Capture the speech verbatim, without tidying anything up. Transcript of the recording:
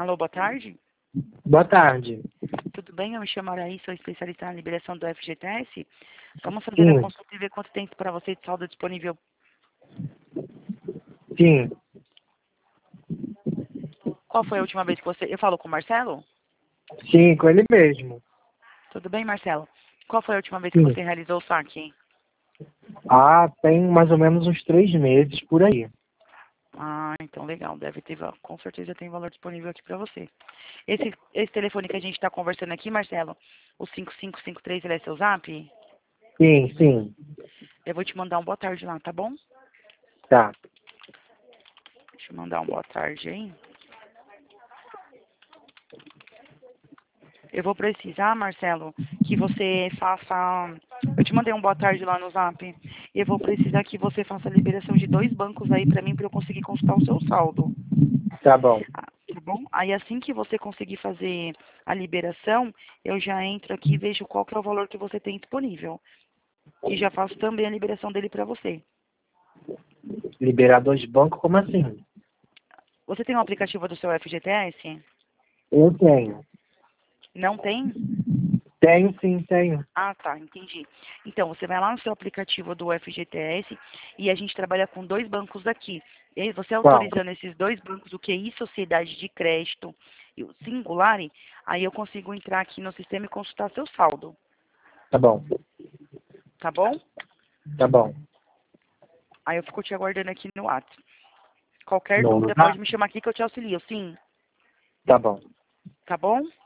Alô, boa tarde. Boa tarde. Tudo bem? Eu me chamo Araí, sou especialista na liberação do F G T S. Vamos fazer Sim. a consulta e ver quanto tempo para você de saldo disponível. Sim, Qual foi a última vez que você... Eu falo com o Marcelo? sim, com ele mesmo. Tudo bem, Marcelo? Qual foi a última vez que Sim. você realizou o saque? Ah, tem mais ou menos uns três meses por aí. Ah, então legal. Deve ter, va- com certeza tem valor disponível aqui para você. Esse, esse telefone que a gente está conversando aqui, Marcelo, o cinco cinco cinco três, ele é seu zap? Sim, sim. Eu vou te mandar um boa tarde lá, tá bom? Tá. Deixa eu mandar um boa tarde aí. Eu vou precisar, Marcelo, que você faça... Eu te mandei um boa tarde lá no zap. Eu vou precisar que você faça a liberação de dois bancos aí para mim, para eu conseguir consultar o seu saldo. Tá bom. Ah, tá bom? Aí assim que você conseguir fazer a liberação, eu já entro aqui e vejo qual que é o valor que você tem disponível. E já faço também a liberação dele para você. Liberador de banco, como assim? Você tem um aplicativo do seu F G T S? Eu tenho. Não tem? Tenho, sim, tenho. Ah, tá, entendi. Então, você vai lá no seu aplicativo do F G T S e a gente trabalha com dois bancos aqui. E aí, você Qual? autorizando esses dois bancos, o Q I Sociedade de Crédito e o Singular, aí eu consigo entrar aqui no sistema e consultar seu saldo, Tá bom. tá bom? Tá bom. Aí eu fico te aguardando aqui no WhatsApp. Qualquer No dúvida, pode lugar? me chamar aqui que eu te auxilio, sim, Tá bom. tá bom?